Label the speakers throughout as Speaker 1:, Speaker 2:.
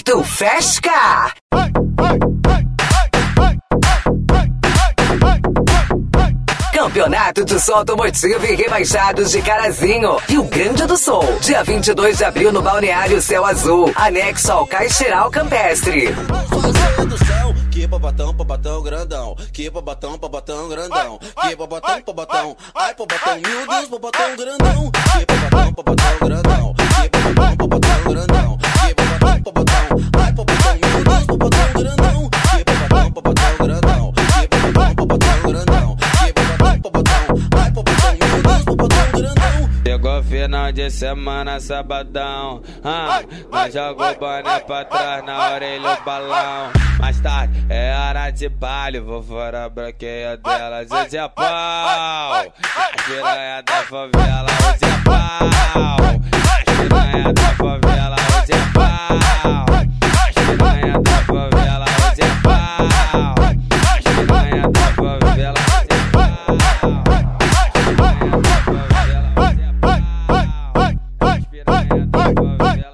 Speaker 1: Impacto Fesca! Campeonato de Som Automotivo e Rebaixados de Carazinho, Rio Grande do Sul. Dia 22 de abril no Balneário Céu Azul, anexo ao Caixeiral Campestre.
Speaker 2: Que babatão, grandão. Que babatão, grandão. Que babatão, ai, babatão, meu Deus, babatão, grandão. Que babatão, grandão. Que babatão, grandão. Que babatão, ai, babatão, meu Deus, babatão, grandão. Que babatão, grandão. Que babatão, grandão. Que babatão, ai, babatão, meu Deus, babatão, grandão.
Speaker 3: Chegou final de semana, sabadão. Nós jogou boné pra trás, na orelha o balão. Mais tarde é hora de baile, vou fora a branqueia dela, hoje é pau. As piranha da favela, hoje é pau. As piranha da favela, hoje é pau. As piranha da favela, hoje é pau. As piranha da favela, hoje é pau. As piranha da favela, hoje é pau. As piranha da favela, hoje é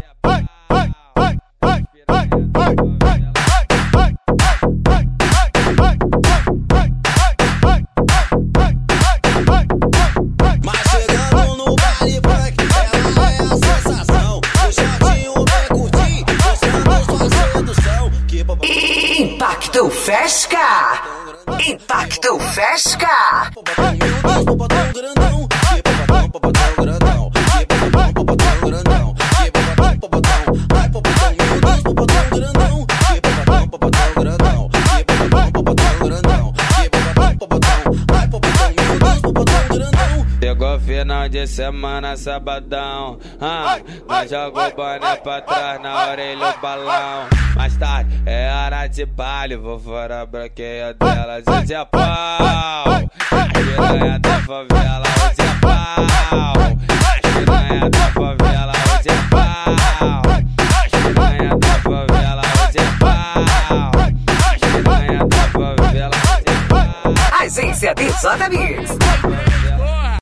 Speaker 1: Impacto Fesca! Impacto Fesca!
Speaker 2: Babatão grandão, que babatão grandão, que babatão grandão, que babatão, ai, babatão, meu Deus, babatão grandão, que babatão grandão, que babatão grandão, que babatão, ai, babatão, meu Deus, babatão grandão.
Speaker 3: Chegou final de semana, sabadão. Nós jogou boné pra trás, na orelha o balão. Mais tarde é hora de baile, vou fora a branqueia dela, hoje é pau. As piranha da favela, hoje é pau. As piranha da favela, hoje é pau. As piranha da favela, hoje é pau. As piranha da favela, hoje é pau.
Speaker 1: Agência DJ Mix.